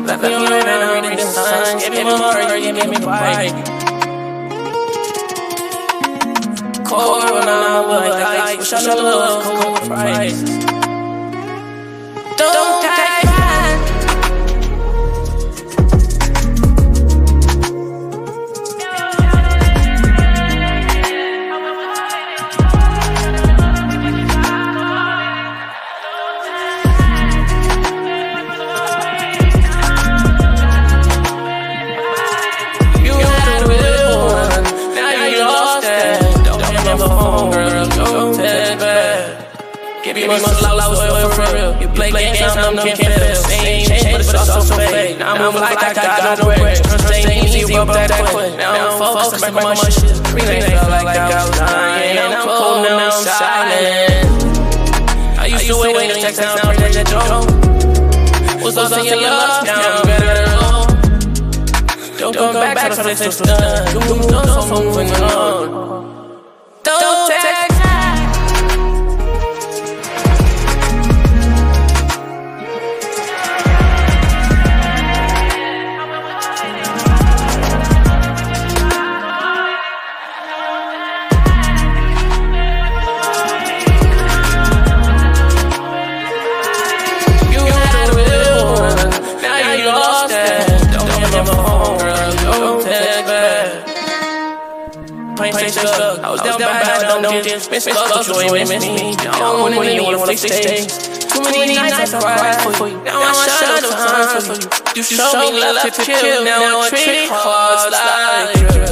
Left me alone and I'm reading signs. Give me more, you give me quiet. Cold when I'm like ice. Wish I knew love was cold price. Don't take mine. You had a real one, now you lost it. Don't hit my phone, girl, don't text back. Give me my love, for real. You play games, I'm no can't feel. Same change, but it's also so fake. Now I'm moving like I got no break. Trust ain't easy, broke that quick. Now I'm focused, back on my shit. Really felt like I was dying. I'm cold, now I'm silent. I used to wait to text, now I'm praying that you don't. Was lost in your love, now I'm better alone. Don't go back to the place was done. You moved on, so moving on. Don't text. I was down bad, don't just miss love, but you ain't miss me. Now I'm winning, you wanna fix things. Too many nights I cried for you. Now I shine no time for you. You showed me love to kill, now I treat hearts like